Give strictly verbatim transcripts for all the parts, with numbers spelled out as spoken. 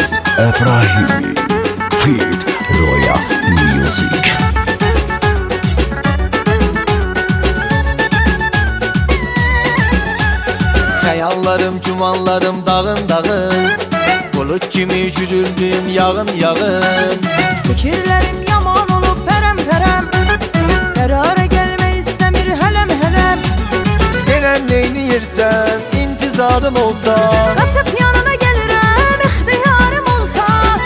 Aziz Ebrahimi Feat Roya Music. Hayallarım, cumanlarım dağın dağın, bulut kimi cücürdüm yağın yağın. Fikirlerim yaman olup perem perem, karara gelme istemir helem helem. Gelen neyni yersen intizarım olsa, Katıp yanına gelirim ihtiyarım olsa.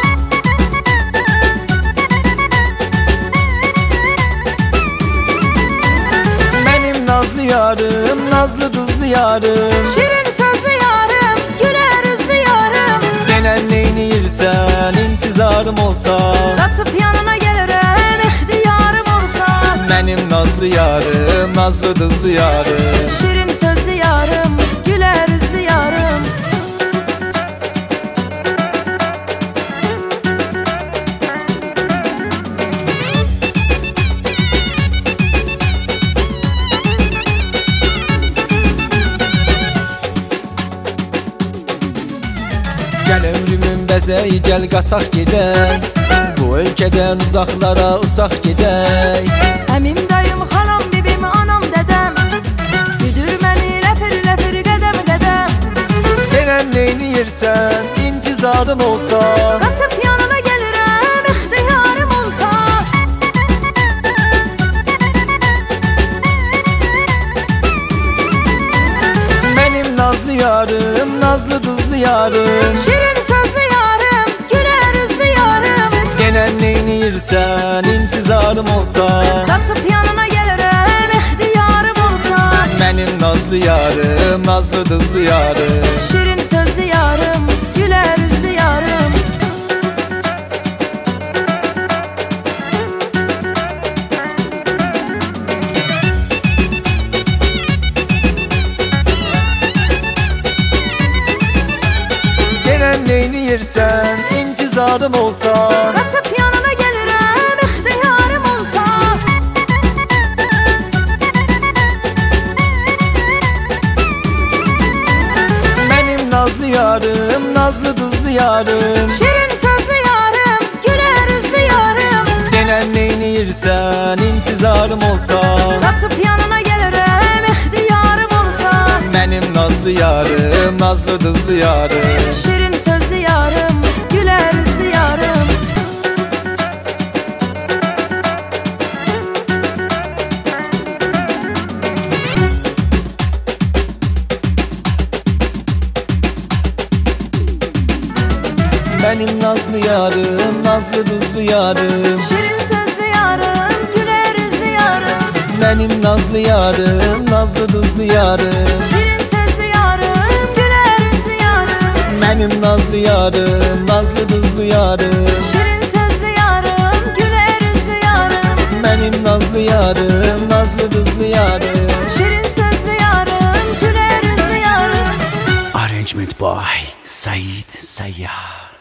benim nazlı yarım, nazlı tuzlu yarım. Şirin sözlü yarım, güler yüzlü yarım. Gelen neyni yersen intizarım olsa, Katıp yanına gelirim ihtiyarım olsa. benim nazlı yarım, nazlı tuzlu yarım. Şirin sözlü yarım, güler yüzlü yarım. Gel ömrümün bezeyi gel qaçaq gedək, bu ölkədən uzaqlara uçaq gedək. Əmim, dayım, xalam, bibim, anam, dədəm, güdür məni ləpir ləpir qədəm qədəm. Gələn neyni yersən intizarım olsa, Qaçıb yanına gəlirəm ixtiyarım olsa. benim nazlı yarım, nazlı tuzlu yarım. Şirin sözlü yarım, güler yüzlü yarım. Gələn neyni yersən intizarım olsa, Qaçıb yanına gəlirəm ixtiyarım olsa. benim nazlı yarım, nazlı tuzlu yarım. Şirin sözlü yarım, güler yüzlü yarım. Gələn neyni yersən intizarım olsa, Qaçıb yanına gəlirəm ixtiyarım olsa. benim nazlı yarım, nazlı tuzlu yarım. Şirin sözlü yarım, güler yüzlü yarım. Gələn neyni yersən intizarım olsa, Qaçıb yanına gəlirəm ixtiyarım olsa. benim nazlı yarım, nazlı tuzlu yarım. Şirin sözlü yarım, güler yüzlü yarım. benim nazlı yarım, nazlı tuzlu yarım. Şirin sözlü yarım, güler yüzlü yarım. benim nazlı yarım, nazlı tuzlu yarım. Şirin sözlü yarım, güler yüzlü yarım. benim nazlı yarım, nazlı tuzlu yarım. Şirin sözlü yarım, güler yüzlü yarım. benim nazlı yarım, nazlı tuzlu yarım. Şirin sözlü yarım, güler yüzlü yarım. Arrangement by Said Sayyah.